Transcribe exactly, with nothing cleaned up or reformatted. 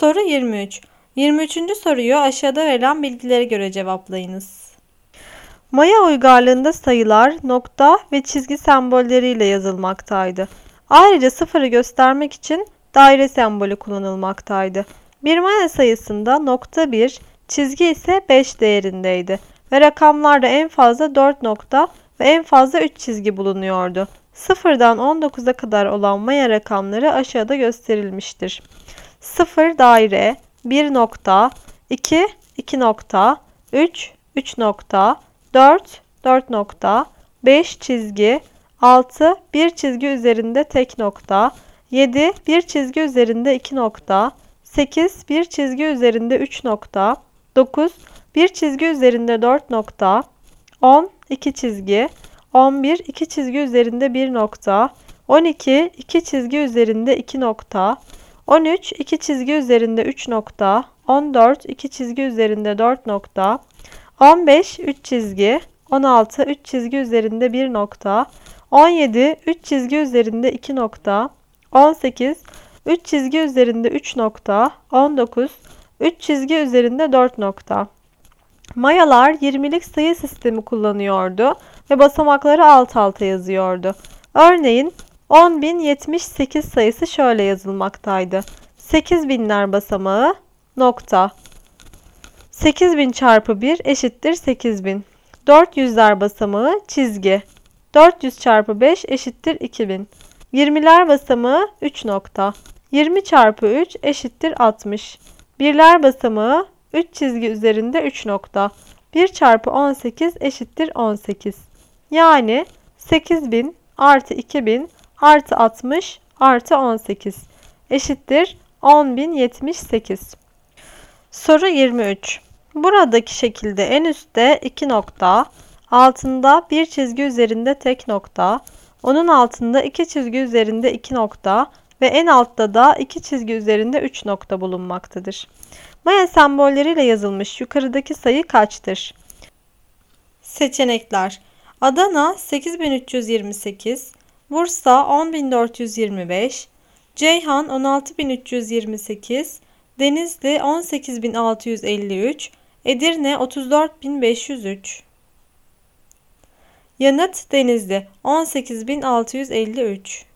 Soru yirmi üç. yirmi üçüncü soruyu aşağıda verilen bilgilere göre cevaplayınız. Maya uygarlığında sayılar nokta ve çizgi sembolleriyle yazılmaktaydı. Ayrıca sıfırı göstermek için daire sembolü kullanılmaktaydı. Bir Maya sayısında nokta bir, çizgi ise beş değerindeydi ve rakamlarda en fazla dört nokta ve en fazla üç çizgi bulunuyordu. sıfırdan on dokuza kadar olan Maya rakamları aşağıda gösterilmiştir. sıfır daire, bir nokta, iki, iki nokta, üç, üç nokta, dört, dört nokta, beş çizgi, altı, bir çizgi üzerinde tek nokta, yedi, bir çizgi üzerinde iki nokta, sekiz, bir çizgi üzerinde üç nokta, dokuz, bir çizgi üzerinde dört nokta, on, iki çizgi, on bir, iki çizgi üzerinde bir nokta, on iki, iki çizgi üzerinde iki nokta, on üç, iki çizgi üzerinde üç nokta, on dört, iki çizgi üzerinde dört nokta, on beş, üç çizgi, on altı, üç çizgi üzerinde bir nokta, on yedi, üç çizgi üzerinde iki nokta, on sekiz, üç çizgi üzerinde üç nokta, on dokuz, üç çizgi üzerinde dört nokta. Mayalar yirmilik sayı sistemi kullanıyordu ve basamakları alt alta yazıyordu. Örneğin on bin yetmiş sekiz sayısı şöyle yazılmaktaydı. sekiz binler basamağı nokta. sekiz bin çarpı bir eşittir sekiz bin. dört yüzler basamağı çizgi. dört yüz çarpı beş eşittir iki bin. yirmiler basamağı üç nokta. yirmi çarpı üç eşittir altmış. birler basamağı üç çizgi üzerinde üç nokta. bir çarpı on sekiz eşittir on sekiz. Yani sekiz bin artı iki bin artı altmış artı on sekiz eşittir on bin yetmiş sekiz. Soru yirmi üç. Buradaki şekilde en üstte iki nokta, altında bir çizgi üzerinde tek nokta, onun altında iki çizgi üzerinde iki nokta ve en altta da iki çizgi üzerinde üç nokta bulunmaktadır. Maya sembolleriyle yazılmış yukarıdaki sayı kaçtır? Seçenekler: Adana sekiz bin üç yüz yirmi sekiz, Bursa on bin dört yüz yirmi beş, Ceyhan on altı bin üç yüz yirmi sekiz, Denizli on sekiz bin altı yüz elli üç, Edirne otuz dört bin beş yüz üç. Yanıt Denizli on sekiz bin altı yüz elli üç.